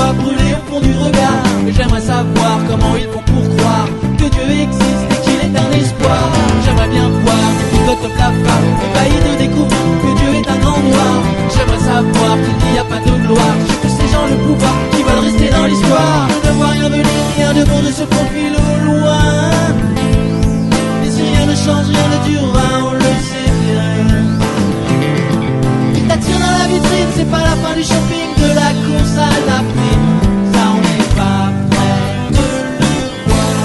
voix brûler au fond du regard. Mais j'aimerais savoir comment ils font pour croire que Dieu existe et qu'il est un espoir. J'aimerais bien voir des picotes blafards ébahis de découvrir que Dieu est un grand noir. J'aimerais savoir qu'il n'y a pas de gloire chez tous ces gens le pouvoir qui veulent rester dans l'histoire. Je ne vois rien venir, rien de bon ne se profile au loin. Et si rien ne change, rien ne durera, on le sait bien. Il t'attire dans la vitrine, c'est pas la fin du shopping, de la course à la prime. Ça on n'est pas prêt de le voir.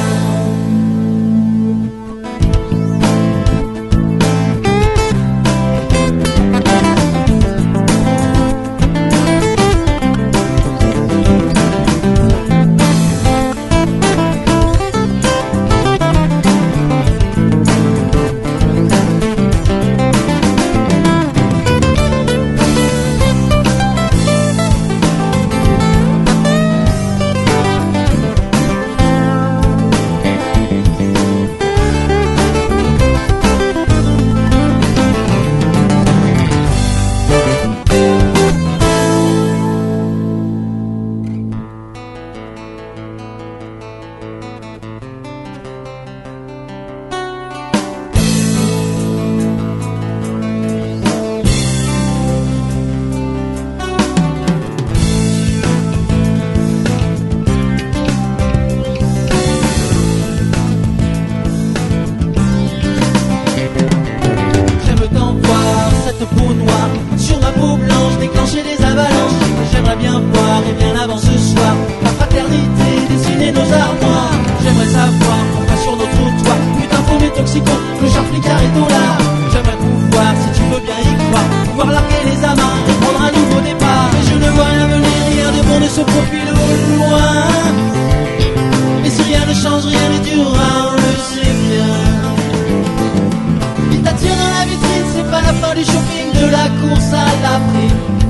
Peau noire sur ma peau blanche, déclencher des avalanches. J'aimerais bien voir, et bien avant ce soir, la fraternité dessiner nos armoires. J'aimerais savoir pourquoi sur nos trottoirs, putain pour mes toxicos, le char flicard est au lard. J'aimerais pouvoir, si tu veux bien y croire, pouvoir larguer les amas et prendre un nouveau départ. Mais je ne vois rien venir, rien de bon ne se profile au loin. Et si rien ne change, rien ne durera, on le sait bien. Il t'attire dans la vitrine, c'est pas la fin du shopping, de la course à la prime.